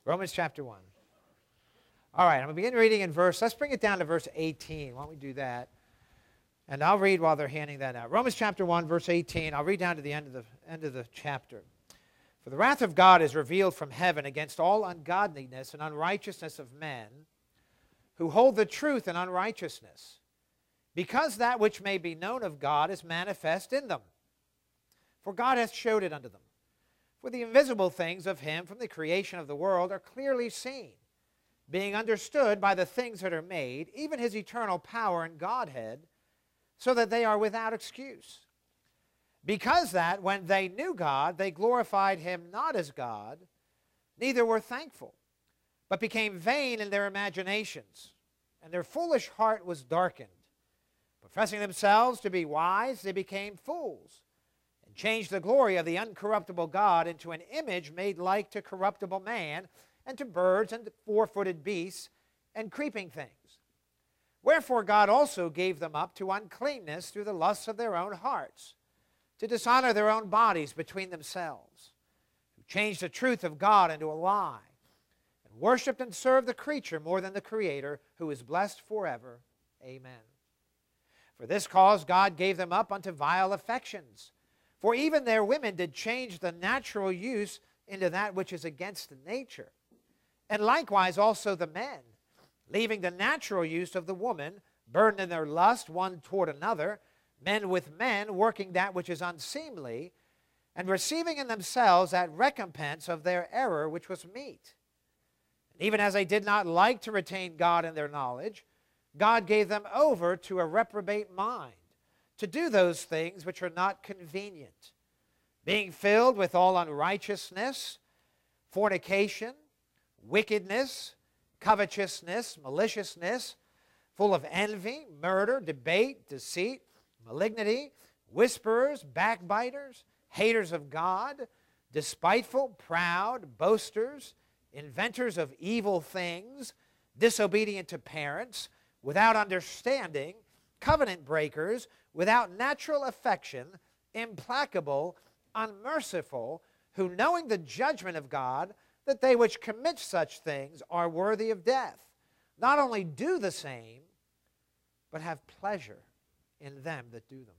Romans chapter 1. All right, I'm going to begin reading in let's bring it down to verse 18. Why don't we do that? And I'll read while they're handing that out. Romans chapter 1, verse 18. I'll read down to the end of the chapter. For the wrath of God is revealed from heaven against all ungodliness and unrighteousness of men who hold the truth in unrighteousness, because that which may be known of God is manifest in them. For God hath showed it unto them. For the invisible things of him from the creation of the world are clearly seen, being understood by the things that are made, even his eternal power and Godhead, so that they are without excuse. Because that, when they knew God, they glorified him not as God, neither were thankful, but became vain in their imaginations, and their foolish heart was darkened. Professing themselves to be wise, they became fools, and changed the glory of the uncorruptible God into an image made like to corruptible man, and to birds, and to four-footed beasts, and creeping things. Wherefore God also gave them up to uncleanness through the lusts of their own hearts, to dishonor their own bodies between themselves, who changed the truth of God into a lie, and worshipped and served the creature more than the Creator, who is blessed forever. Amen. For this cause God gave them up unto vile affections. For even their women did change the natural use into that which is against nature. And likewise also the men, leaving the natural use of the woman, burdened in their lust one toward another, men with men, working that which is unseemly, and receiving in themselves that recompense of their error which was meet. And even as they did not like to retain God in their knowledge, God gave them over to a reprobate mind, to do those things which are not convenient, being filled with all unrighteousness, fornication, wickedness, covetousness, maliciousness, full of envy, murder, debate, deceit, malignity, whisperers, backbiters, haters of God, despiteful, proud, boasters, inventors of evil things, disobedient to parents, without understanding, covenant breakers, without natural affection, implacable, unmerciful, who knowing the judgment of God, that they which commit such things are worthy of death, not only do the same, but have pleasure in them that do them.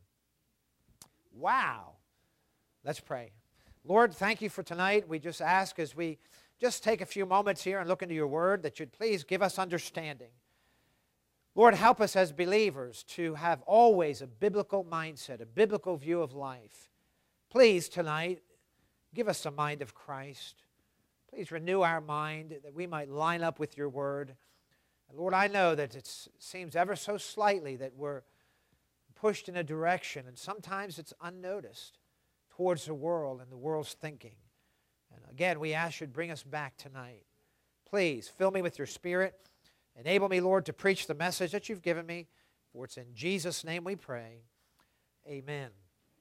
Wow. Let's pray. Lord, thank you for tonight. We just ask as we just take a few moments here and look into your word that you'd please give us understanding. Lord, help us as believers to have always a biblical mindset, a biblical view of life. Please tonight, give us the mind of Christ. Please renew our mind that we might line up with your word. And Lord, I know that it seems ever so slightly that we're pushed in a direction, and sometimes it's unnoticed towards the world and the world's thinking. And again, we ask you to bring us back tonight. Please fill me with your Spirit. Enable me, Lord, to preach the message that you've given me. For it's in Jesus' name we pray. Amen.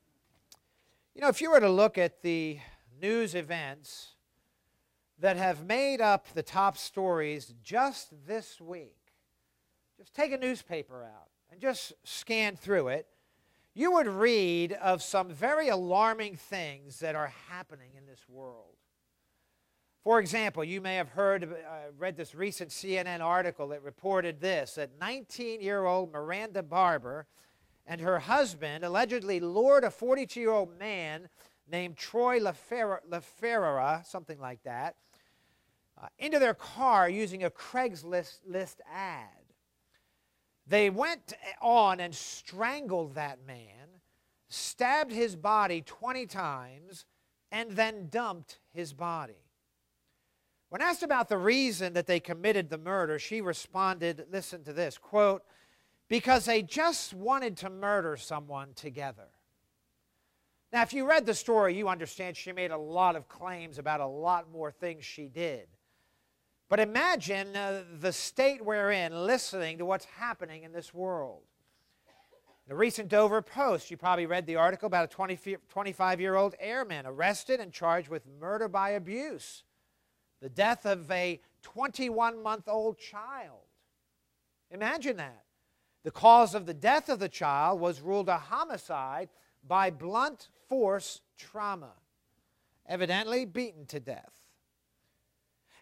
You know, if you were to look at the news events that have made up the top stories just this week, just take a newspaper out and just scan through it, you would read of some very alarming things that are happening in this world. For example, you may have read this recent CNN article that reported this, that 19-year-old Miranda Barber and her husband allegedly lured a 42-year-old man named Troy LaFerrara, something like that, into their car using a Craigslist ad. They went on and strangled that man, stabbed his body 20 times, and then dumped his body. When asked about the reason that they committed the murder, she responded, listen to this, quote, because they just wanted to murder someone together. Now, if you read the story, you understand she made a lot of claims about a lot more things she did. But imagine the state we're in listening to what's happening in this world. The recent Dover Post, you probably read the article about a 25-year-old airman arrested and charged with murder by abuse. The death of a 21-month-old child. Imagine that. The cause of the death of the child was ruled a homicide by blunt force trauma, evidently beaten to death.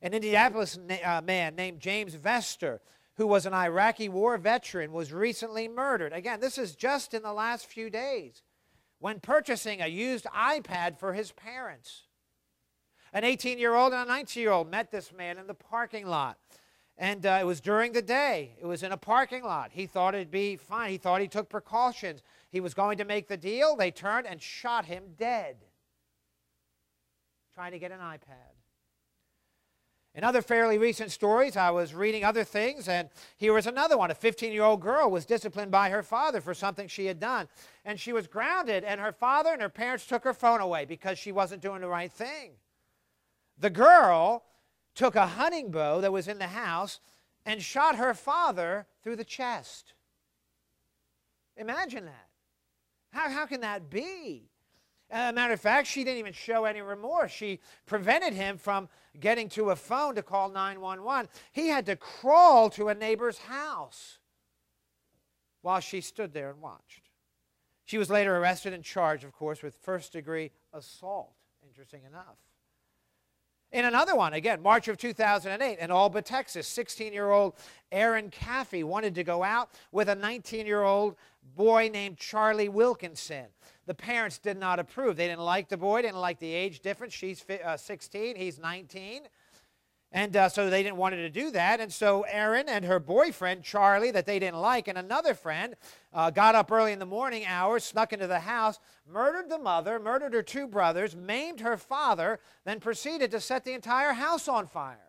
An Indianapolis man named James Vester, who was an Iraqi war veteran, was recently murdered. Again, this is just in the last few days, when purchasing a used iPad for his parents. An 18-year-old and a 19-year-old met this man in the parking lot. And it was during the day. It was in a parking lot. He thought it'd be fine. He thought he took precautions. He was going to make the deal. They turned and shot him dead, trying to get an iPad. In other fairly recent stories, I was reading other things, and here was another one. A 15-year-old girl was disciplined by her father for something she had done. And she was grounded, and her father and her parents took her phone away because she wasn't doing the right thing. The girl took a hunting bow that was in the house and shot her father through the chest. Imagine that. How can that be? As a matter of fact, she didn't even show any remorse. She prevented him from getting to a phone to call 911. He had to crawl to a neighbor's house while she stood there and watched. She was later arrested and charged, of course, with first-degree assault, interesting enough. In another one, again, March of 2008, in Alba, Texas, 16-year-old Aaron Caffey wanted to go out with a 19-year-old boy named Charlie Wilkinson. The parents did not approve. They didn't like the boy, didn't like the age difference. She's 16, he's 19. And so they didn't want her to do that. And so Aaron and her boyfriend, Charlie, that they didn't like, and another friend, got up early in the morning hours, snuck into the house, murdered the mother, murdered her two brothers, maimed her father, then proceeded to set the entire house on fire.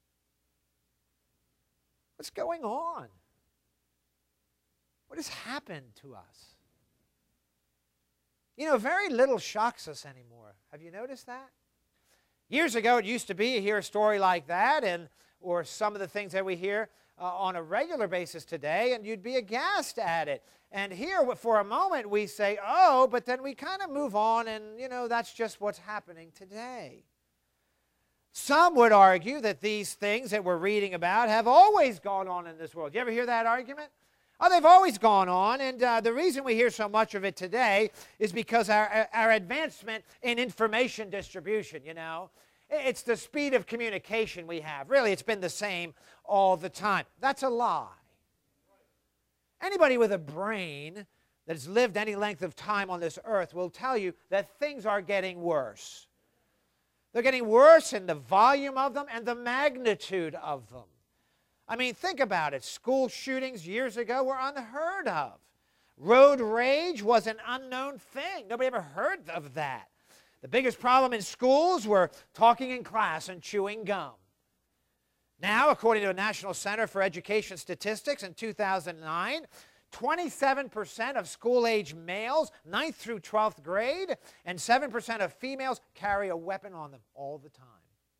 What's going on? What has happened to us? You know, very little shocks us anymore. Have you noticed that? Years ago, it used to be you hear a story like that, or some of the things that we hear on a regular basis today, and you'd be aghast at it. And here, for a moment, we say, oh, but then we kind of move on, and, you know, that's just what's happening today. Some would argue that these things that we're reading about have always gone on in this world. You ever hear that argument? Oh, they've always gone on, and the reason we hear so much of it today is because our advancement in information distribution, you know. It's the speed of communication we have. Really, it's been the same all the time. That's a lie. Anybody with a brain that's lived any length of time on this earth will tell you that things are getting worse. They're getting worse in the volume of them and the magnitude of them. I mean, think about it. School shootings years ago were unheard of. Road rage was an unknown thing. Nobody ever heard of that. The biggest problem in schools were talking in class and chewing gum. Now, according to the National Center for Education Statistics in 2009, 27% of school-age males, 9th through 12th grade, and 7% of females carry a weapon on them all the time.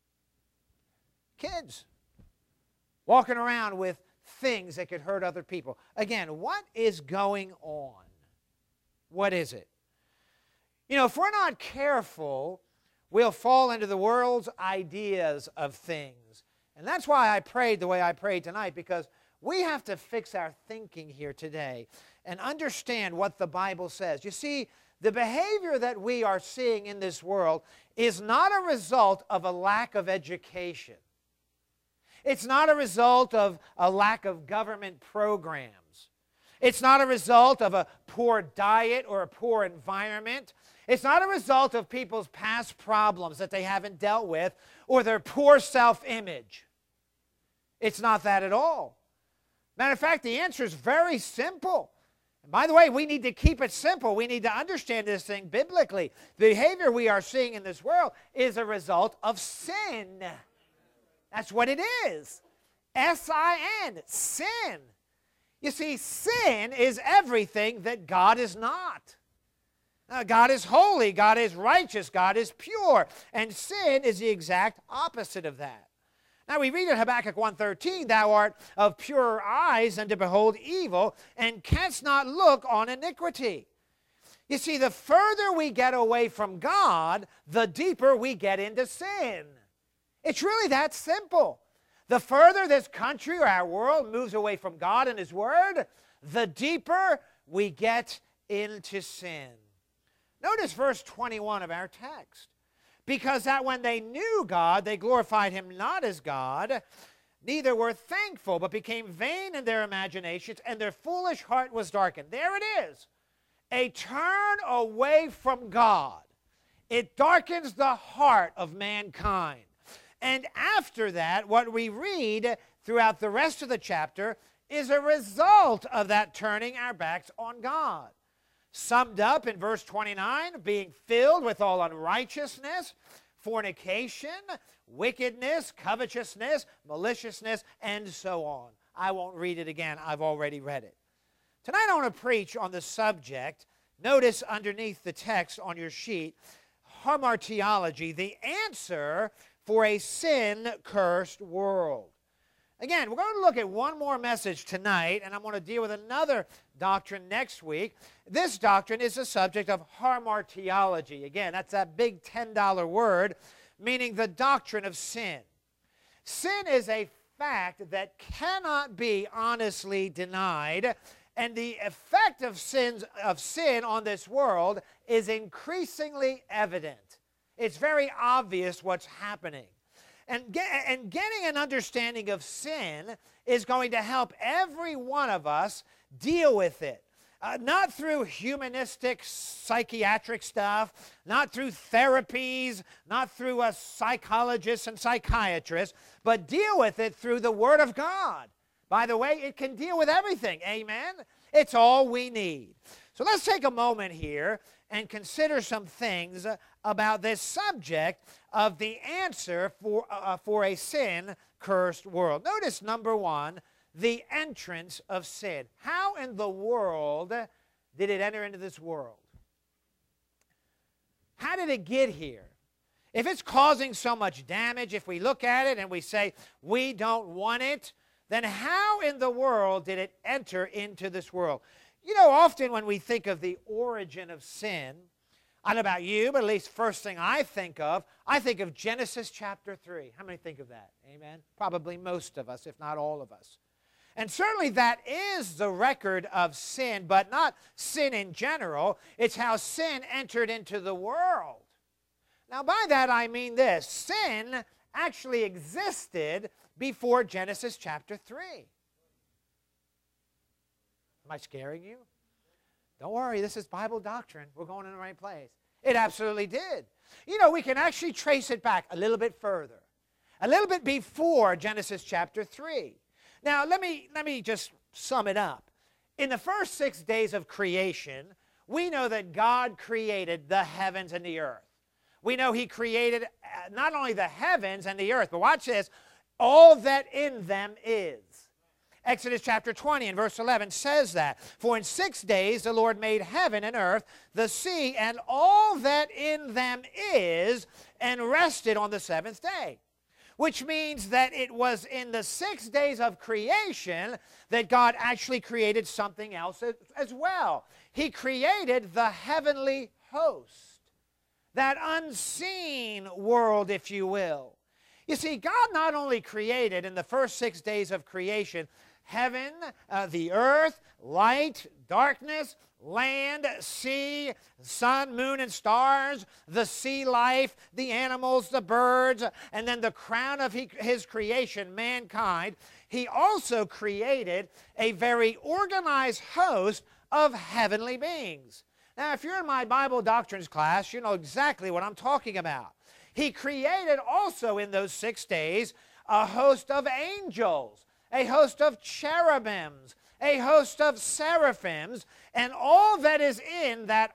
Kids walking around with things that could hurt other people. Again, what is going on? What is it? You know, if we're not careful, we'll fall into the world's ideas of things. And that's why I prayed the way I prayed tonight, because we have to fix our thinking here today and understand what the Bible says. You see, the behavior that we are seeing in this world is not a result of a lack of education. It's not a result of a lack of government programs. It's not a result of a poor diet or a poor environment. It's not a result of people's past problems that they haven't dealt with or their poor self-image. It's not that at all. Matter of fact, the answer is very simple. And by the way, we need to keep it simple. We need to understand this thing biblically. The behavior we are seeing in this world is a result of sin. That's what it is. S-I-N, sin. You see, sin is everything that God is not. God is holy, God is righteous, God is pure, and sin is the exact opposite of that. Now we read in Habakkuk 1:13, thou art of purer eyes than to behold evil, and canst not look on iniquity. You see, the further we get away from God, the deeper we get into sin. It's really that simple. The further this country or our world moves away from God and His Word, the deeper we get into sin. Notice verse 21 of our text. because that when they knew God, they glorified him not as God, neither were thankful, but became vain in their imaginations, and their foolish heart was darkened. There it is. A turn away from God. It darkens the heart of mankind. And after that, what we read throughout the rest of the chapter is a result of that turning our backs on God. Summed up in verse 29, being filled with all unrighteousness, fornication, wickedness, covetousness, maliciousness, and so on. I won't read it again. I've already read it. Tonight I want to preach on the subject. Notice underneath the text on your sheet, hamartiology, the answer for a sin-cursed world. Again, we're going to look at one more message tonight, and I'm going to deal with another doctrine next week. This doctrine is the subject of hamartiology. Again, that's that big $10 word, meaning the doctrine of sin. Sin is a fact that cannot be honestly denied, and the effect of sin on this world is increasingly evident. It's very obvious what's happening. And getting an understanding of sin is going to help every one of us deal with it. Not through humanistic psychiatric stuff, not through therapies, not through psychologists and psychiatrists, but deal with it through the Word of God. By the way, it can deal with everything. Amen? It's all we need. So let's take a moment here and consider some things about this subject of the answer for a sin-cursed world. Notice, number one, the entrance of sin. How in the world did it enter into this world? How did it get here? If it's causing so much damage, if we look at it and we say we don't want it, then how in the world did it enter into this world? You know, often when we think of the origin of sin, I don't know about you, but at least first thing I think of Genesis chapter 3. How many think of that? Amen? Probably most of us, if not all of us. And certainly that is the record of sin, but not sin in general. It's how sin entered into the world. Now, by that I mean this. Sin actually existed before Genesis chapter 3. Am I scaring you? Don't worry, this is Bible doctrine. We're going in the right place. It absolutely did. You know, we can actually trace it back a little bit further. A little bit before Genesis chapter 3. Now, let me just sum it up. In the first 6 days of creation, we know that God created the heavens and the earth. We know He created not only the heavens and the earth, but watch this, all that in them is. Exodus chapter 20 and verse 11 says that. For in 6 days the Lord made heaven and earth, the sea, and all that in them is, and rested on the seventh day. Which means that it was in the 6 days of creation that God actually created something else as well. He created the heavenly host, that unseen world, if you will. You see, God not only created in the first 6 days of creation heaven, the earth, light, darkness, land, sea, sun, moon, and stars, the sea life, the animals, the birds, and then the crown of His creation, mankind. He also created a very organized host of heavenly beings. Now, if you're in my Bible doctrines class, you know exactly what I'm talking about. He created also in those 6 days a host of angels, a host of cherubims, a host of seraphims, and all that is in that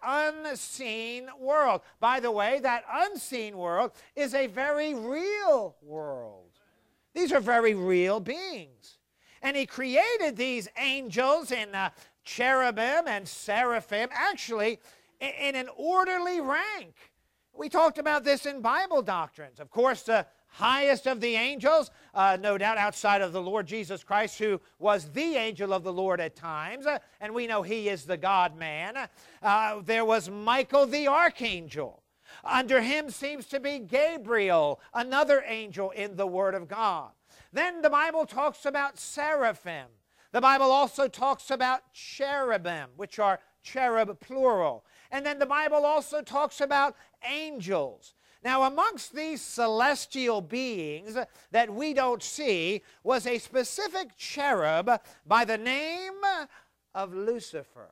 unseen world. By the way, that unseen world is a very real world. These are very real beings. And He created these angels in cherubim and seraphim, actually in an orderly rank. We talked about this in Bible doctrines. Of course, the highest of the angels, no doubt outside of the Lord Jesus Christ, who was the angel of the Lord at times, and we know He is the God-man. There was Michael the archangel. Under him seems to be Gabriel, another angel in the Word of God. Then the Bible talks about seraphim. The Bible also talks about cherubim, which are cherub plural. And then the Bible also talks about angels. Now, amongst these celestial beings that we don't see was a specific cherub by the name of Lucifer.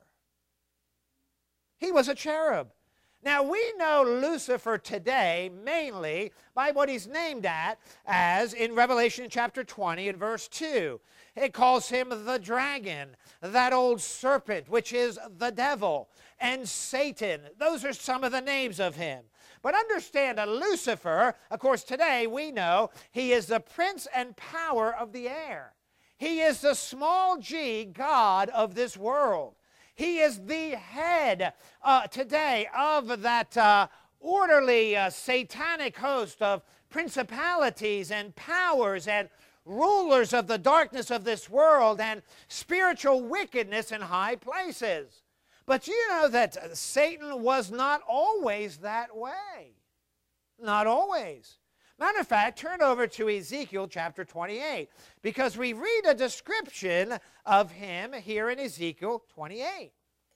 He was a cherub. Now, we know Lucifer today mainly by what he's named as in Revelation chapter 20 and verse 2. It calls him the dragon, that old serpent, which is the devil, and Satan. Those are some of the names of him. But understand that Lucifer, of course, today we know he is the prince and power of the air. He is the small g god of this world. He is the head today of that orderly satanic host of principalities and powers and rulers of the darkness of this world and spiritual wickedness in high places. But you know that Satan was not always that way. Not always. Matter of fact, turn over to Ezekiel chapter 28, because we read a description of him here in Ezekiel 28.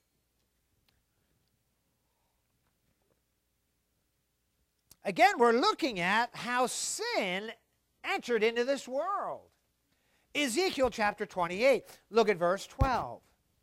Again, we're looking at how sin entered into this world. Ezekiel chapter 28, look at verse 12.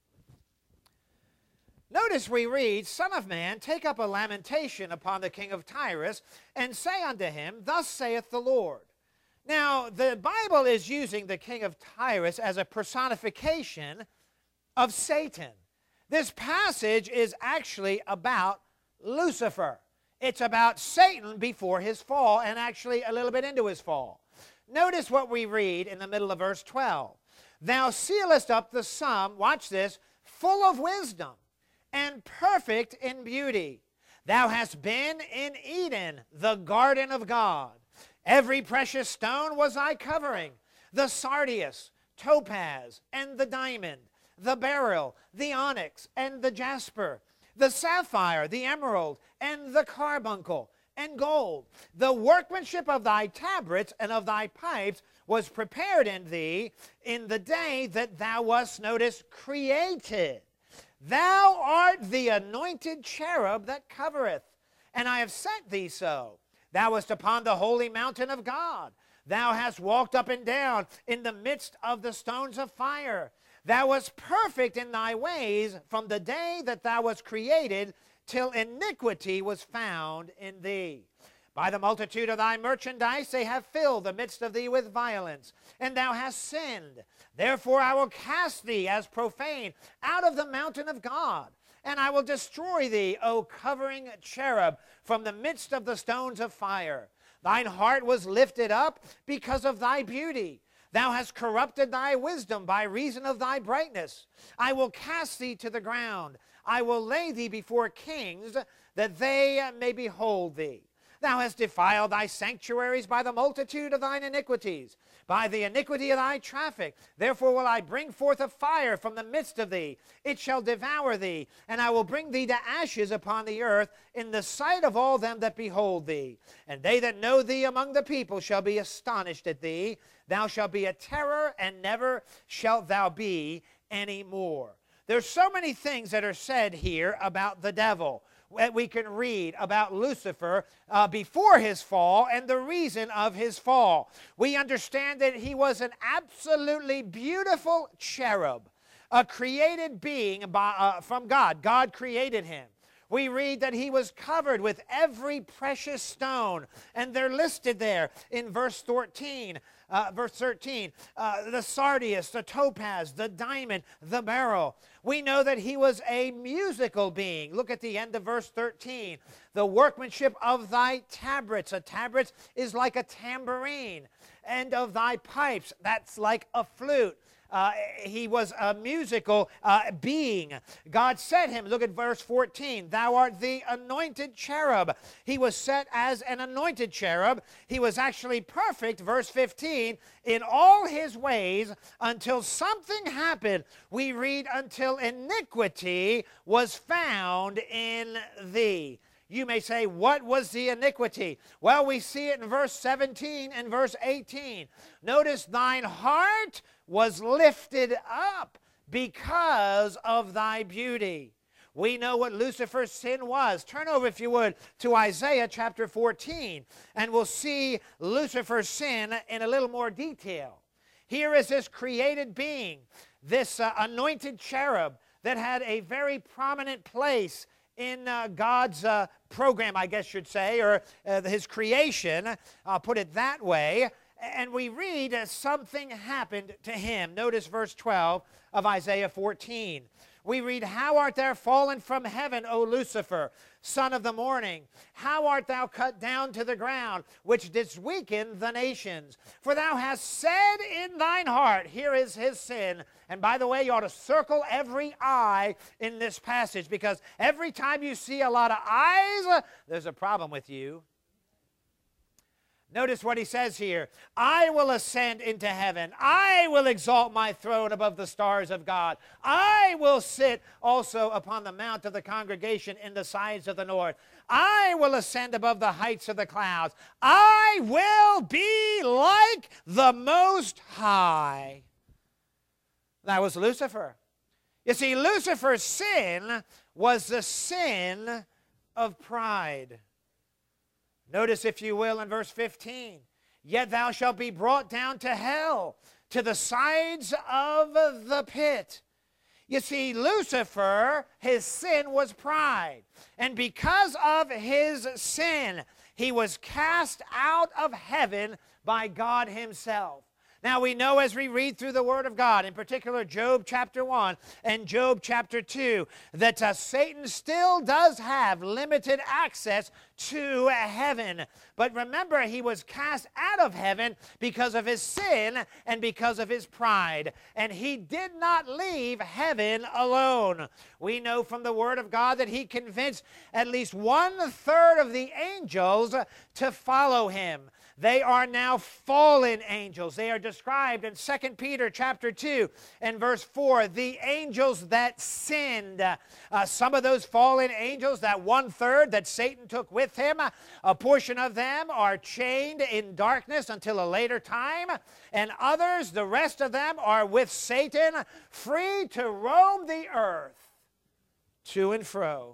Notice we read, Son of man, take up a lamentation upon the king of Tyrus, and say unto him, Thus saith the Lord. Now, the Bible is using the king of Tyrus as a personification of Satan. This passage is actually about Lucifer. It's about Satan before his fall, and actually a little bit into his fall. Notice what we read in the middle of verse 12. Thou sealest up the sum, watch this, full of wisdom, and perfect in beauty. Thou hast been in Eden, the garden of God. Every precious stone was thy covering, the sardius, topaz, and the diamond, the beryl, the onyx, and the jasper, the sapphire, the emerald, and the carbuncle, and gold. The workmanship of thy tabrets and of thy pipes was prepared in thee in the day that thou wast, notice, created. Thou art the anointed cherub that covereth, and I have sent thee so. Thou wast upon the holy mountain of God. Thou hast walked up and down in the midst of the stones of fire. Thou wast perfect in thy ways from the day that thou wast created till iniquity was found in thee. By the multitude of thy merchandise they have filled the midst of thee with violence, and thou hast sinned. Therefore I will cast thee as profane out of the mountain of God, and I will destroy thee, O covering cherub, from the midst of the stones of fire. Thine heart was lifted up because of thy beauty. Thou hast corrupted thy wisdom by reason of thy brightness. I will cast thee to the ground. I will lay thee before kings, that they may behold thee. Thou hast defiled thy sanctuaries by the multitude of thine iniquities, by the iniquity of thy traffic. Therefore will I bring forth a fire from the midst of thee. It shall devour thee, and I will bring thee to ashes upon the earth in the sight of all them that behold thee. And they that know thee among the people shall be astonished at thee. Thou shalt be a terror, and never shalt thou be any more. There's so many things that are said here about the devil. We can read about Lucifer before his fall and the reason of his fall. We understand that he was an absolutely beautiful cherub, a created being from God. God created him. We read that he was covered with every precious stone, and they're listed there in verse 13. The sardius, the topaz, the diamond, the beryl. We know that he was a musical being. Look at the end of verse 13. The workmanship of thy tabrets. A tabret is like a tambourine. And of thy pipes, that's like a flute. He was a musical being. God set him, look at verse 14, thou art the anointed cherub. He was set as an anointed cherub. He was actually perfect, verse 15, in all his ways until something happened. We read, until iniquity was found in thee. You may say, what was the iniquity? Well, we see it in verse 17 and verse 18. Notice, thine heart was lifted up because of thy beauty. We know what Lucifer's sin was. Turn over, if you would, to Isaiah chapter 14, and we'll see Lucifer's sin in a little more detail. Here is this created being, this anointed cherub that had a very prominent place in God's program, I guess you'd say, or his creation. I'll put it that way. And we read something happened to him. Notice verse 12 of Isaiah 14. We read, "How art thou fallen from heaven, O Lucifer, son of the morning? How art thou cut down to the ground, which didst weaken the nations? For thou hast said in thine heart," here is his sin. And by the way, you ought to circle every I in this passage, because every time you see a lot of I's, there's a problem with you. Notice what he says here. "I will ascend into heaven. I will exalt my throne above the stars of God. I will sit also upon the mount of the congregation in the sides of the north. I will ascend above the heights of the clouds. I will be like the Most High." That was Lucifer. You see, Lucifer's sin was the sin of pride. Notice, if you will, in verse 15, "Yet thou shalt be brought down to hell, to the sides of the pit." You see, Lucifer, his sin was pride. And because of his sin, he was cast out of heaven by God himself. Now, we know as we read through the Word of God, in particular Job chapter 1 and Job chapter 2, that Satan still does have limited access to heaven. But remember, he was cast out of heaven because of his sin and because of his pride. And he did not leave heaven alone. We know from the Word of God that he convinced at least 1/3 of the angels to follow him. They are now fallen angels. They are described in 2 Peter chapter 2 and verse 4, the angels that sinned. Some of those fallen angels, that 1/3 that Satan took with him, a portion of them are chained in darkness until a later time, and others, the rest of them, are with Satan, free to roam the earth to and fro.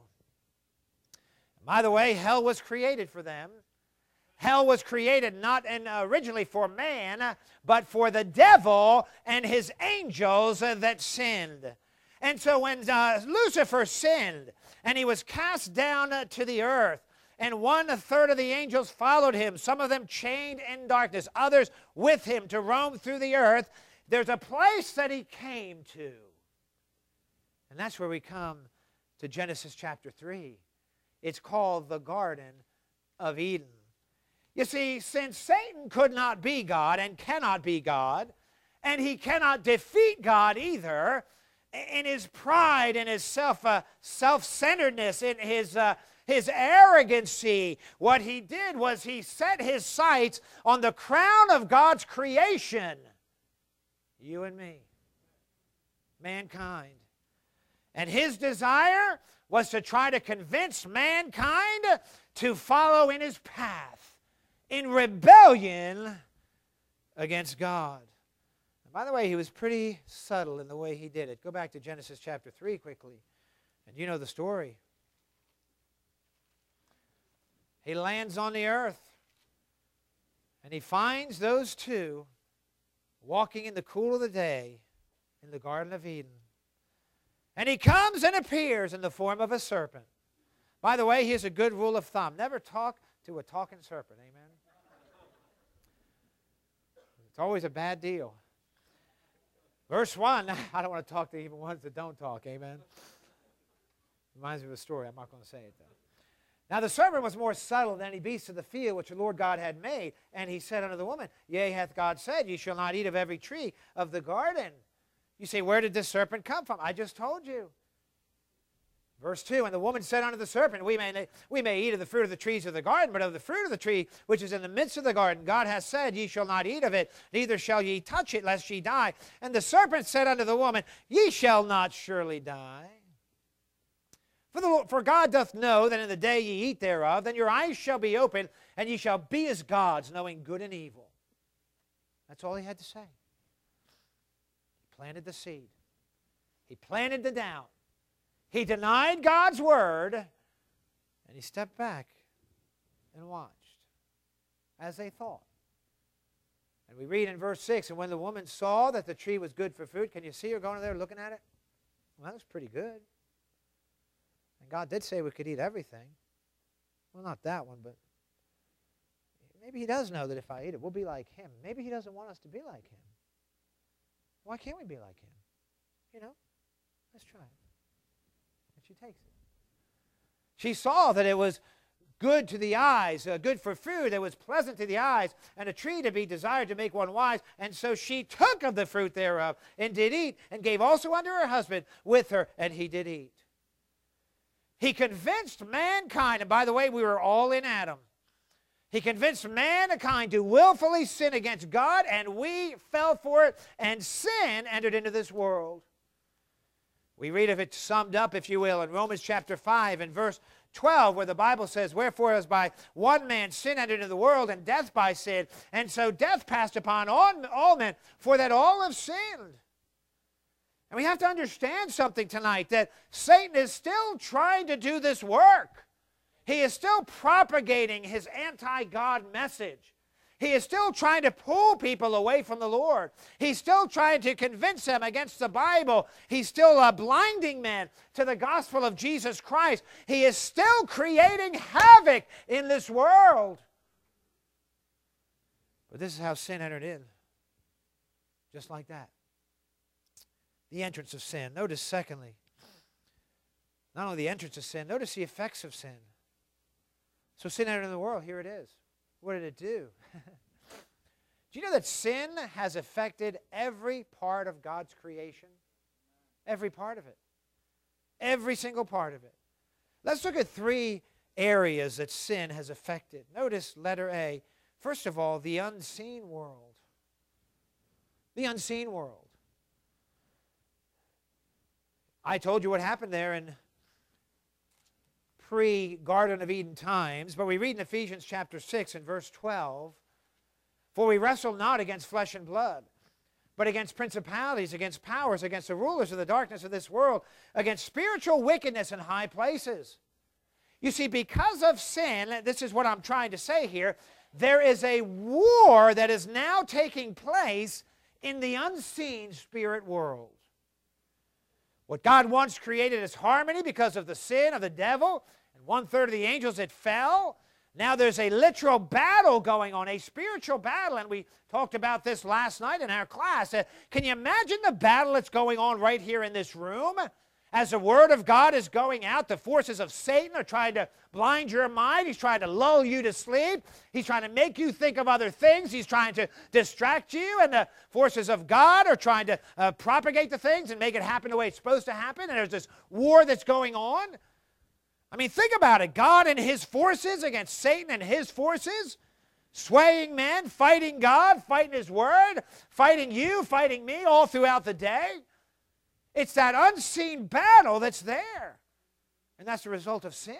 By the way, hell was created for them. Hell was created not originally for man, but for the devil and his angels that sinned. And so when Lucifer sinned and he was cast down to the earth, and 1/3 of the angels followed him, some of them chained in darkness, others with him to roam through the earth, there's a place that he came to. And that's where we come to Genesis chapter 3. It's called the Garden of Eden. You see, since Satan could not be God and cannot be God, and he cannot defeat God either, in his pride and his self-centeredness, in his arrogancy, what he did was he set his sights on the crown of God's creation, you and me, mankind. And his desire was to try to convince mankind to follow in his path, in rebellion against God. And by the way, he was pretty subtle in the way he did it. Go back to Genesis chapter 3 quickly, and you know the story. He lands on the earth, and he finds those two walking in the cool of the day in the Garden of Eden. And he comes and appears in the form of a serpent. By the way, here's a good rule of thumb. Never talk to a talking serpent, amen? It's always a bad deal. Verse 1, I don't want to talk to even ones that don't talk, amen? Reminds me of a story. I'm not going to say it, though. Now the serpent was more subtle than any beast of the field which the Lord God had made. And he said unto the woman, Yea, hath God said, Ye shall not eat of every tree of the garden. You say, where did this serpent come from? I just told you. Verse 2, and the woman said unto the serpent, we may eat of the fruit of the trees of the garden, but of the fruit of the tree which is in the midst of the garden, God hath said, Ye shall not eat of it, neither shall ye touch it, lest ye die. And the serpent said unto the woman, Ye shall not surely die. For God doth know that in the day ye eat thereof, then your eyes shall be opened, and ye shall be as gods, knowing good and evil. That's all he had to say. He planted the seed. He planted the doubt. He denied God's word, and he stepped back and watched as they thought. And we read in verse 6, and when the woman saw that the tree was good for food, can you see her going there looking at it? Well, that was pretty good. And God did say we could eat everything. Well, not that one, but maybe he does know that if I eat it, we'll be like him. Maybe he doesn't want us to be like him. Why can't we be like him? You know, let's try it. And she takes it. She saw that it was good to the eyes, good for food, that was pleasant to the eyes, and a tree to be desired to make one wise. And so she took of the fruit thereof, and did eat, and gave also unto her husband with her, and he did eat. He convinced mankind, and by the way, we were all in Adam. He convinced mankind to willfully sin against God, and we fell for it, and sin entered into this world. We read of it summed up, if you will, in Romans chapter 5 and verse 12, where the Bible says, wherefore as by one man sin entered into the world, and death by sin, and so death passed upon all men, for that all have sinned. And we have to understand something tonight, that Satan is still trying to do this work. He is still propagating his anti-God message. He is still trying to pull people away from the Lord. He's still trying to convince them against the Bible. He's still blinding men to the gospel of Jesus Christ. He is still creating havoc in this world. But this is how sin entered in. Just like that. The entrance of sin. Notice, secondly, not only the entrance of sin, notice the effects of sin. So sin entered in the world. Here it is. What did it do? Do you know that sin has affected every part of God's creation? Every part of it. Every single part of it. Let's look at three areas that sin has affected. Notice letter A. First of all, the unseen world. The unseen world. I told you what happened there in pre-Garden of Eden times, but we read in Ephesians chapter 6 and verse 12, for we wrestle not against flesh and blood, but against principalities, against powers, against the rulers of the darkness of this world, against spiritual wickedness in high places. You see, because of sin, this is what I'm trying to say here, there is a war that is now taking place in the unseen spirit world. What God once created as harmony because of the sin of the devil, and 1/3 of the angels that fell. Now there's a literal battle going on, a spiritual battle, and we talked about this last night in our class. Can you imagine the battle that's going on right here in this room? As the Word of God is going out, the forces of Satan are trying to blind your mind. He's trying to lull you to sleep. He's trying to make you think of other things. He's trying to distract you. And the forces of God are trying to propagate the things and make it happen the way it's supposed to happen. And there's this war that's going on. I mean, think about it. God and his forces against Satan and his forces, swaying men, fighting God, fighting his Word, fighting you, fighting me all throughout the day. It's that unseen battle that's there. And that's the result of sin.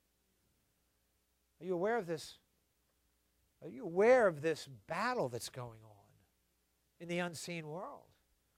Are you aware of this? Are you aware of this battle that's going on in the unseen world?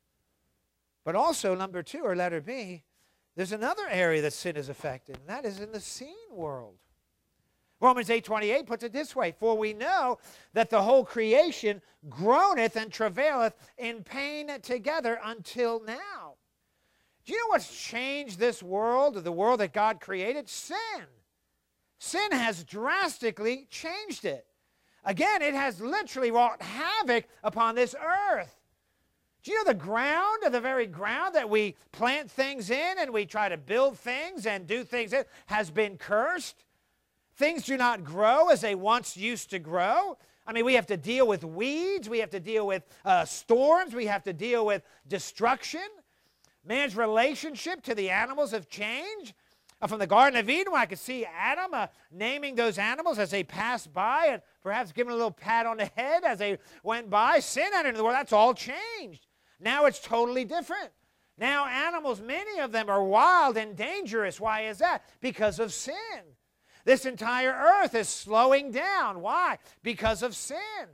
But also, number two, or letter B, there's another area that sin is affected, and that is in the seen world. Romans 8:28 puts it this way, for we know that the whole creation groaneth and travaileth in pain together until now. Do you know what's changed this world, the world that God created? Sin. Sin has drastically changed it. Again, it has literally wrought havoc upon this earth. Do you know the very ground that we plant things in and we try to build things and do things in has been cursed? Things do not grow as they once used to grow. I mean, we have to deal with weeds. We have to deal with storms. We have to deal with destruction. Man's relationship to the animals have changed. From the Garden of Eden, where I could see Adam naming those animals as they passed by and perhaps giving a little pat on the head as they went by. Sin entered into the world. That's all changed. Now it's totally different. Now animals, many of them are wild and dangerous. Why is that? Because of sin. This entire earth is slowing down. Why? Because of sin.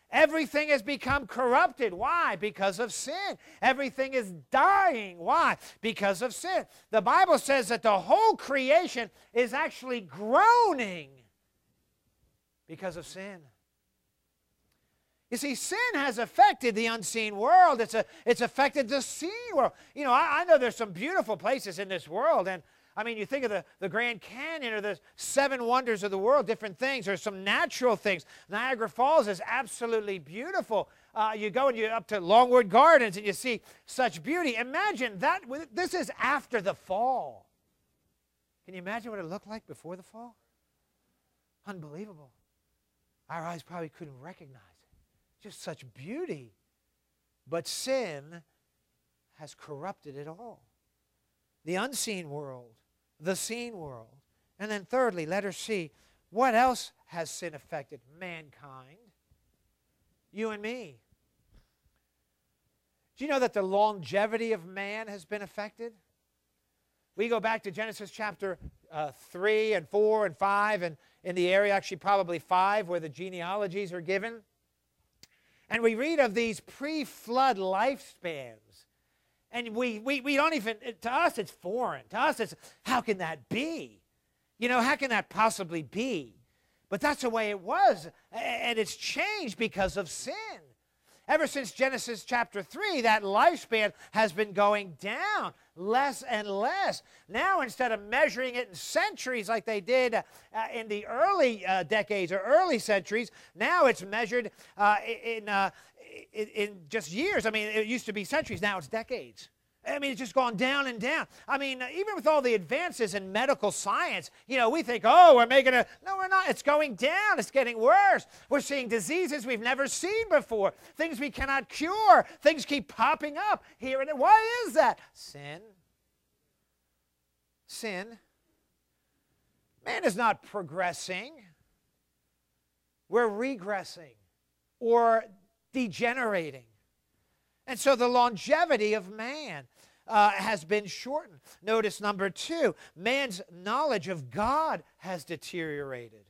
Everything has become corrupted. Why? Because of sin. Everything is dying. Why? Because of sin. The Bible says that the whole creation is actually groaning because of sin. You see, sin has affected the unseen world. It's affected the seen world. You know, I know there's some beautiful places in this world, and I mean, you think of the Grand Canyon or the seven wonders of the world, different things. There's some natural things. Niagara Falls is absolutely beautiful. You go and you're up to Longwood Gardens and you see such beauty. Imagine that. This is after the fall. Can you imagine what it looked like before the fall? Unbelievable. Our eyes probably couldn't recognize it. Just such beauty. But sin has corrupted it all. The unseen world, the seen world. And then thirdly, letter C, what else has sin affected? Mankind. You and me. Do you know that the longevity of man has been affected? We go back to Genesis chapter 3 and 4 and 5, and in the area, actually probably 5, where the genealogies are given. And we read of these pre-flood lifespans. And we don't even, to us it's foreign. To us it's, how can that be? You know, how can that possibly be? But that's the way it was. And it's changed because of sin. Ever since Genesis chapter 3, that lifespan has been going down less and less. Now, instead of measuring it in centuries like they did in the early decades or early centuries, now it's measured in just years. I mean, it used to be centuries. Now it's decades. I mean, it's just gone down and down. I mean, even with all the advances in medical science, you know, we think, oh, we're making a... No, we're not. It's going down. It's getting worse. We're seeing diseases we've never seen before, things we cannot cure. Things keep popping up here and there. Why is that? Sin. Sin. Man is not progressing. We're regressing or degenerating. And so the longevity of man has been shortened. Notice number 2, man's knowledge of God has deteriorated.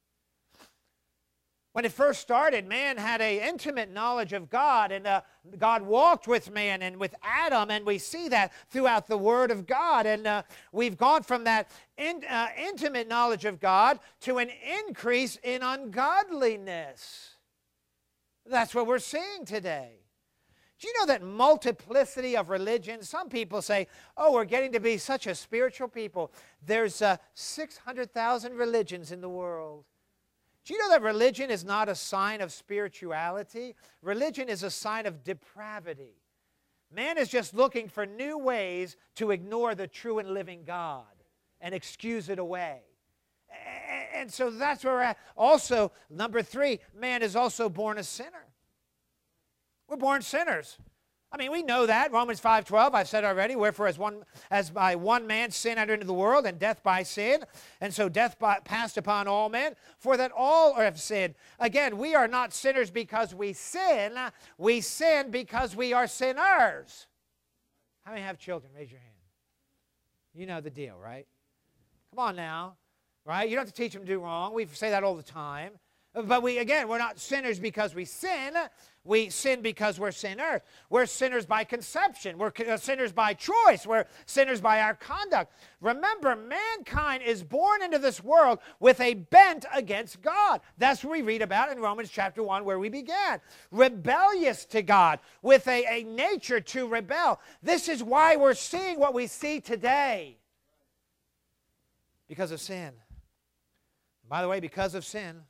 When it first started, man had an intimate knowledge of God, and God walked with man and with Adam, and we see that throughout the Word of God. And we've gone from that intimate knowledge of God to an increase in ungodliness. That's what we're seeing today. Do you know that multiplicity of religions? Some people say, oh, we're getting to be such a spiritual people. There's 600,000 religions in the world. Do you know that religion is not a sign of spirituality? Religion is a sign of depravity. Man is just looking for new ways to ignore the true and living God and excuse it away. And so that's where we're at. Also, number 3, man is also born a sinner. We're born sinners. I mean, we know that. Romans 5:12, I've said already, wherefore as by one man sin entered into the world, and death by sin, and so death passed upon all men, for that all have sinned. Again, we are not sinners because we sin because we are sinners. How many have children? Raise your hand. You know the deal, right? Come on now, right? You don't have to teach them to do wrong. We say that all the time. But we're not sinners because we sin. We sin because we're sinners. We're sinners by conception. We're sinners by choice. We're sinners by our conduct. Remember, mankind is born into this world with a bent against God. That's what we read about in Romans chapter 1 where we began. Rebellious to God, with a nature to rebel. This is why we're seeing what we see today. Because of sin. By the way, because of sin,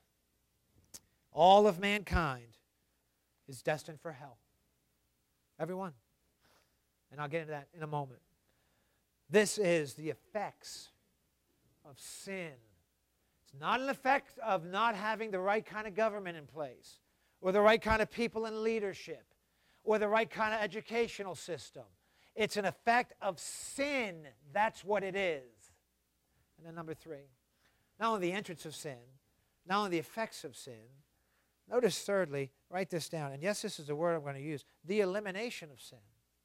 all of mankind is destined for hell. Everyone. And I'll get into that in a moment. This is the effects of sin. It's not an effect of not having the right kind of government in place, or the right kind of people in leadership, or the right kind of educational system. It's an effect of sin. That's what it is. And then number 3, not only the entrance of sin, not only the effects of sin, notice thirdly, write this down, and yes, this is the word I'm going to use, the elimination of sin.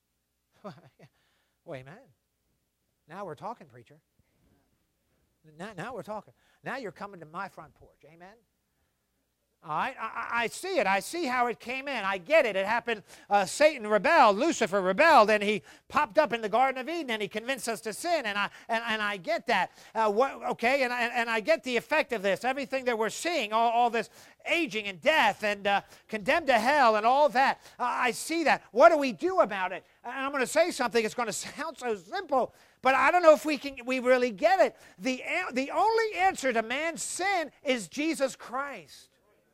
Well, amen. Now we're talking, preacher. Now we're talking. Now you're coming to my front porch, amen? All right? I see it. I see how it came in. I get it. It happened. Satan rebelled. Lucifer rebelled, and he popped up in the Garden of Eden, and he convinced us to sin. And I get that. Okay, and I get the effect of this. Everything that we're seeing, all this aging and death and condemned to hell and all that. I see that. What do we do about it? And I'm going to say something. It's going to sound so simple, but I don't know if we really get it. The only answer to man's sin is Jesus Christ.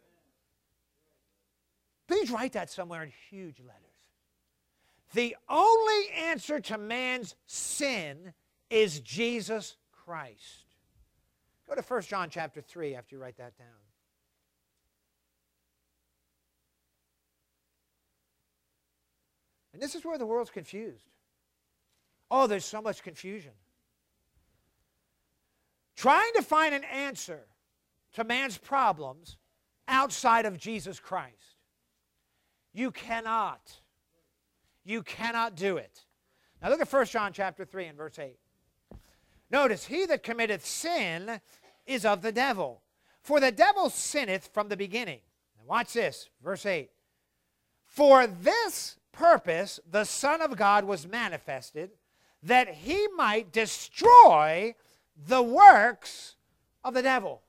Please write that somewhere in huge letters. The only answer to man's sin is Jesus Christ. Go to 1 John chapter 3 after you write that down. And this is where the world's confused. Oh, there's so much confusion. Trying to find an answer to man's problems outside of Jesus Christ. You cannot. You cannot do it. Now look at 1 John chapter 3 and verse 8. Notice, he that committeth sin is of the devil. For the devil sinneth from the beginning. Now watch this, verse 8. For this purpose the Son of God was manifested, that he might destroy the works of the devil.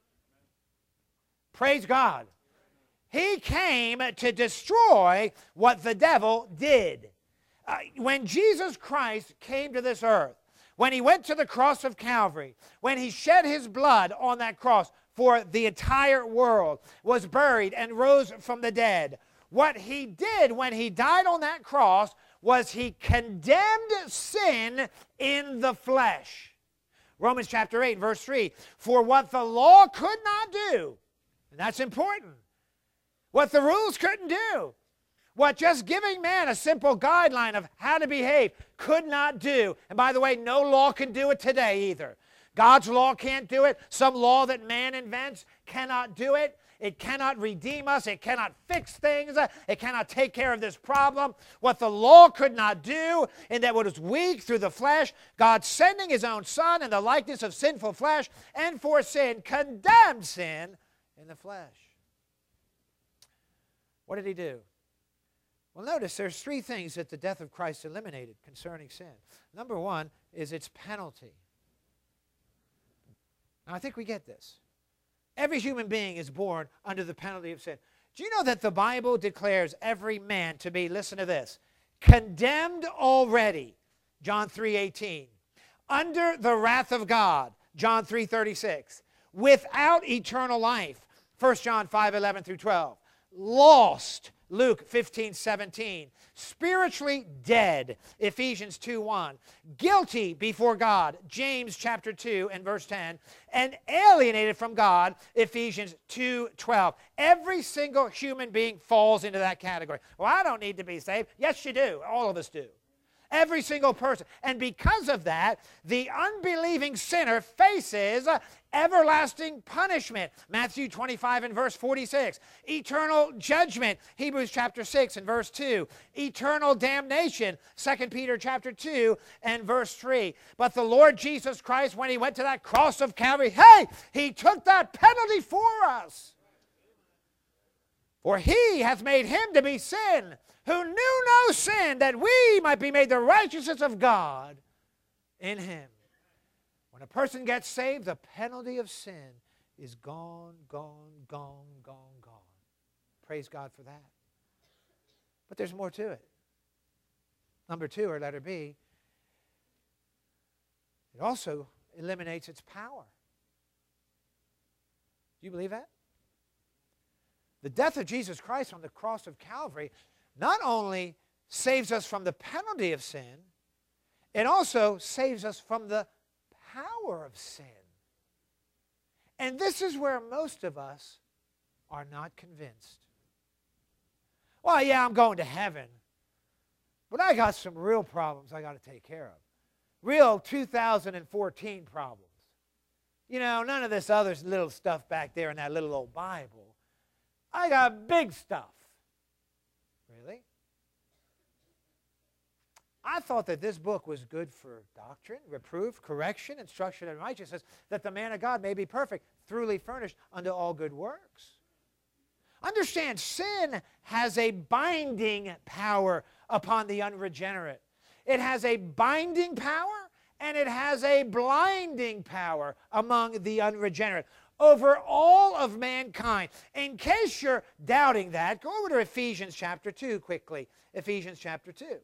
Praise God. He came to destroy what the devil did. When Jesus Christ came to this earth, when he went to the cross of Calvary, when he shed his blood on that cross for the entire world, was buried and rose from the dead, what he did when he died on that cross was he condemned sin in the flesh. Romans chapter 8, verse 3, for what the law could not do, and that's important, what the rules couldn't do, what just giving man a simple guideline of how to behave could not do. And by the way, no law can do it today either. God's law can't do it. Some law that man invents cannot do it. It cannot redeem us. It cannot fix things. It cannot take care of this problem. What the law could not do, and that was weak through the flesh, God sending his own Son in the likeness of sinful flesh, and for sin, condemned sin in the flesh. What did he do? Well, notice there's three things that the death of Christ eliminated concerning sin. Number one is its penalty. Now, I think we get this. Every human being is born under the penalty of sin. Do you know that the Bible declares every man to be, listen to this, condemned already, John 3:18, under the wrath of God, John 3:36, without eternal life, 1 John 5:11 through 12, lost, Luke 15:17, spiritually dead, Ephesians 2:1, guilty before God, James chapter 2 and verse 10, and alienated from God, Ephesians 2:12. Every single human being falls into that category. Well, I don't need to be saved. Yes, you do. All of us do. Every single person. And because of that, the unbelieving sinner faces everlasting punishment. Matthew 25 and verse 46. Eternal judgment. Hebrews chapter 6 and verse 2. Eternal damnation. 2 Peter chapter 2 and verse 3. But the Lord Jesus Christ, when he went to that cross of Calvary, hey, he took that penalty for us. For he hath made him to be sin, who knew no sin, that we might be made the righteousness of God in him. When a person gets saved, the penalty of sin is gone, gone, gone, gone, gone. Praise God for that. But there's more to it. Number two, or letter B, it also eliminates its power. Do you believe that? The death of Jesus Christ on the cross of Calvary not only saves us from the penalty of sin, it also saves us from the power of sin. And this is where most of us are not convinced. Well, yeah, I'm going to heaven, but I got some real problems I got to take care of. Real 2014 problems. You know, none of this other little stuff back there in that little old Bible. I got big stuff. Really? I thought that this book was good for doctrine, reproof, correction, instruction, and righteousness, that the man of God may be perfect, thoroughly furnished unto all good works. Understand, sin has a binding power upon the unregenerate. It has a binding power and it has a blinding power among the unregenerate over all of mankind. In case you're doubting that, go over to Ephesians chapter 2 quickly. Ephesians chapter 2.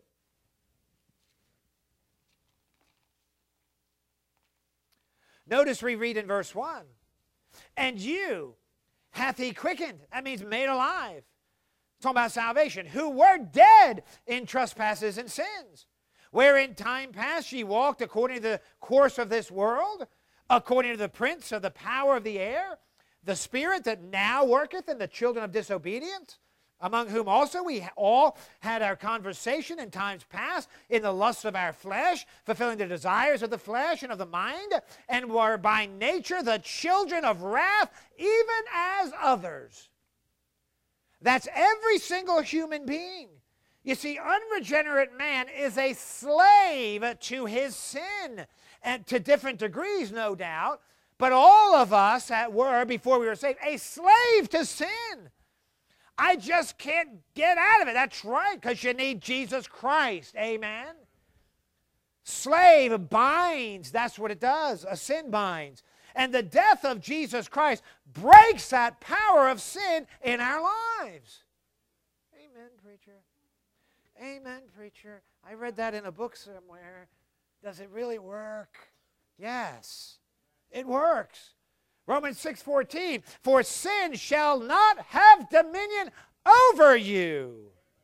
Notice we read in verse 1, and you hath he quickened. That means made alive. Talking about salvation. Who were dead in trespasses and sins, wherein time past ye walked according to the course of this world, according to the prince of the power of the air, the spirit that now worketh in the children of disobedience, among whom also we all had our conversation in times past in the lusts of our flesh, fulfilling the desires of the flesh and of the mind, and were by nature the children of wrath, even as others. That's every single human being. You see, unregenerate man is a slave to his sin, and to different degrees, no doubt, but all of us were, before we were saved, a slave to sin. I just can't get out of it. That's right, because you need Jesus Christ. Amen? Slave binds. That's what it does. A sin binds. And the death of Jesus Christ breaks that power of sin in our lives. Amen, preacher. Amen, preacher. I read that in a book somewhere. Does it really work? Yes, it works. Romans 6:14, for sin shall not have dominion over you.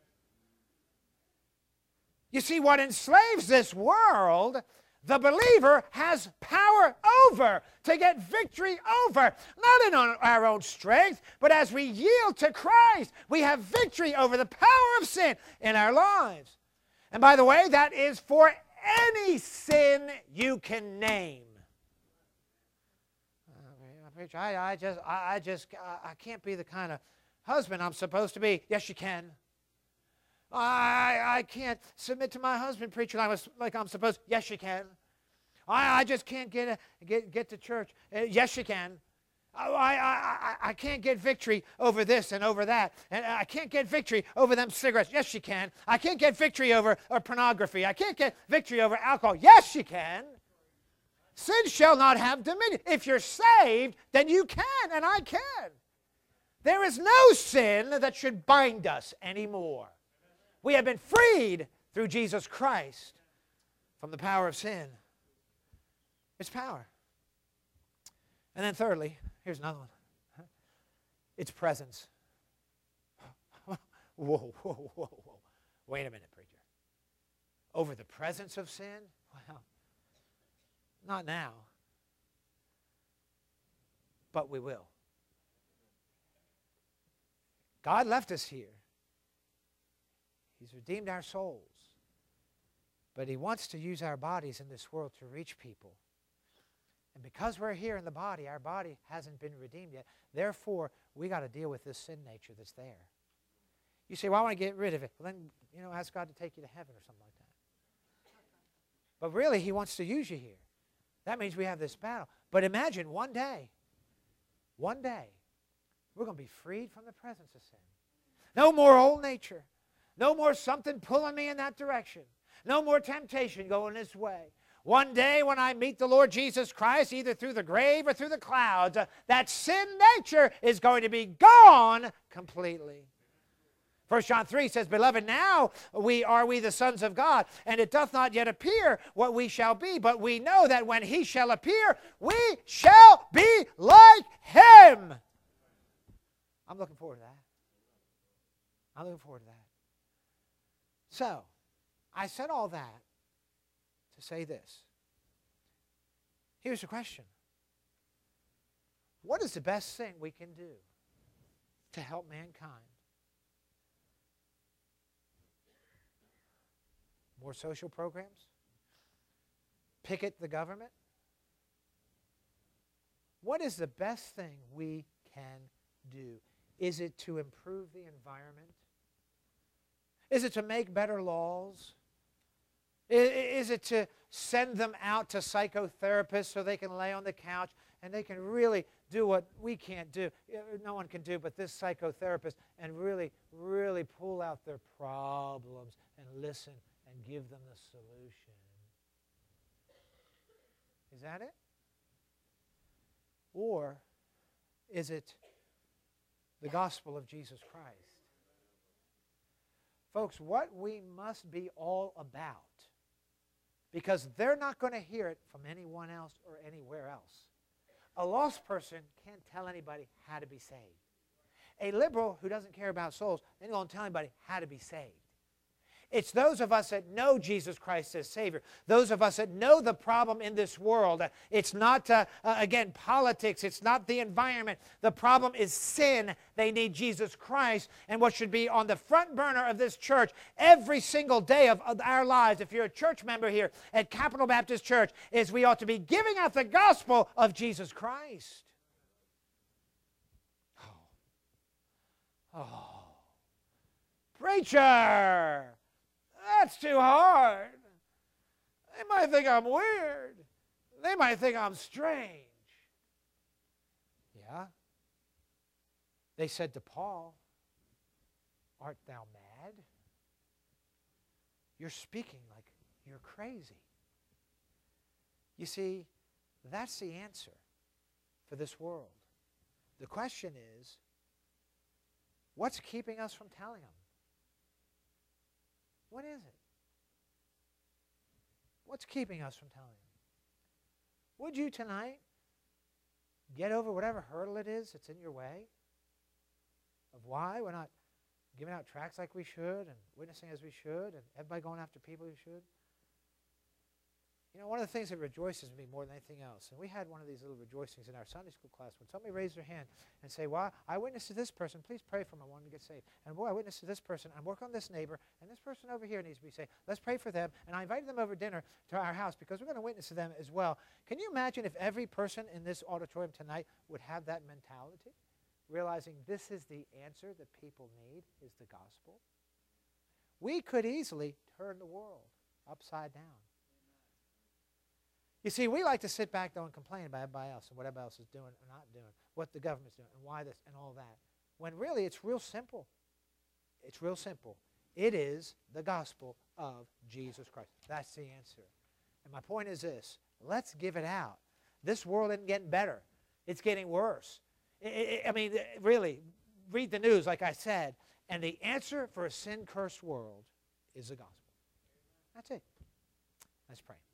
You see, what enslaves this world, the believer has power over, to get victory over, not in our own strength, but as we yield to Christ, we have victory over the power of sin in our lives. And by the way, that is for any sin you can name. Preacher, I can't be the kind of husband I'm supposed to be. Yes, you can. I can't submit to my husband, preacher, like I'm supposed. Yes, you can. I just can't get to church. Yes, you can. I can't get victory over this and over that. And I can't get victory over them cigarettes. Yes, you can. I can't get victory over pornography. I can't get victory over alcohol. Yes, you can. Sin shall not have dominion. If you're saved, then you can, and I can. There is no sin that should bind us anymore. We have been freed through Jesus Christ from the power of sin. It's power. And then thirdly, here's another one. It's presence. Whoa. Wait a minute, preacher. Over the presence of sin? Well, not now. But we will. God left us here. He's redeemed our souls. But He wants to use our bodies in this world to reach people. And because we're here in the body, our body hasn't been redeemed yet. Therefore, we got to deal with this sin nature that's there. You say, well, I want to get rid of it. Well, then, ask God to take you to heaven or something like that. But really, He wants to use you here. That means we have this battle. But imagine one day, we're going to be freed from the presence of sin. No more old nature. No more something pulling me in that direction. No more temptation going this way. One day when I meet the Lord Jesus Christ, either through the grave or through the clouds, that sin nature is going to be gone completely. 1 John 3 says, Beloved, now are we the sons of God, and it doth not yet appear what we shall be, but we know that when He shall appear, we shall be like Him. I'm looking forward to that. I'm looking forward to that. So, I said all that to say this. Here's the question. What is the best thing we can do to help mankind? More social programs? Picket the government? What is the best thing we can do? Is it to improve the environment? Is it to make better laws? Is it to send them out to psychotherapists so they can lay on the couch and they can really do what we can't do. No one can do but this psychotherapist, and really, really pull out their problems and listen and give them the solution. Is that it? Or is it the gospel of Jesus Christ? Folks, what we must be all about, because they're not going to hear it from anyone else or anywhere else. A lost person can't tell anybody how to be saved. A liberal who doesn't care about souls isn't going to tell anybody how to be saved. It's those of us that know Jesus Christ as Savior, those of us that know the problem in this world. It's not, again, politics. It's not the environment. The problem is sin. They need Jesus Christ. And what should be on the front burner of this church every single day of our lives, if you're a church member here at Capital Baptist Church, is we ought to be giving out the gospel of Jesus Christ. Oh. Preacher! That's too hard. They might think I'm weird. They might think I'm strange. Yeah. They said to Paul, "Art thou mad? You're speaking like you're crazy." You see, that's the answer for this world. The question is, what's keeping us from telling them? What is it? What's keeping us from telling them? Would you tonight get over whatever hurdle it is that's in your way of why we're not giving out tracts like we should and witnessing as we should and everybody going after people who should? You know, one of the things that rejoices me more than anything else, and we had one of these little rejoicings in our Sunday school class when somebody raised their hand and say, "Well, I witnessed to this person. Please pray for them. I want them to get saved. And boy, I witnessed to this person. I'm working on this neighbor, and this person over here needs to be saved. Let's pray for them." And I invited them over dinner to our house because we're going to witness to them as well. Can you imagine if every person in this auditorium tonight would have that mentality, realizing this is the answer that people need, is the gospel? We could easily turn the world upside down. You see, we like to sit back, though, and complain about everybody else and what everybody else is doing or not doing, what the government's doing, and why this and all that. When really it's real simple. It's real simple. It is the gospel of Jesus Christ. That's the answer. And my point is this. Let's give it out. This world isn't getting better. It's getting worse. I mean, really, read the news, like I said, and the answer for a sin-cursed world is the gospel. That's it. Let's pray.